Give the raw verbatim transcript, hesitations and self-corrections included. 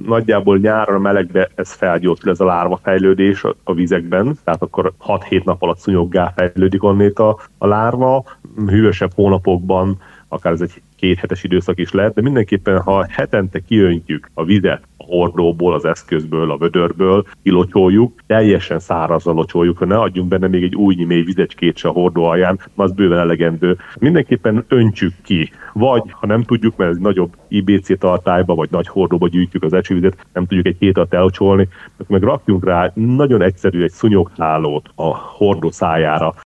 nagyjából nyáron a melegbe ez felgyorsul, ez a lárva fejlődés a vizekben, tehát akkor hat-hét nap alatt szúnyoggá fejlődik onnét a, a lárva, hűvösebb hónapokban akár ez egy kéthetes időszak is lehet, de mindenképpen, ha hetente kiöntjük a vizet a hordóból, az eszközből, a vödörből, kilocsoljuk, teljesen szárazra locsoljuk, ha ne adjunk benne még egy újnyi mély vizecskét se a hordó alján, az bőven elegendő. Mindenképpen öntsük ki, vagy ha nem tudjuk, mert ez nagyobb i bé cé tartályba, vagy nagy hordóba gyűjtjük az esővizet, nem tudjuk egy két alatt elocsolni, akkor meg rakjunk rá nagyon egyszerű egy szúnyoghálót a hordó szájára,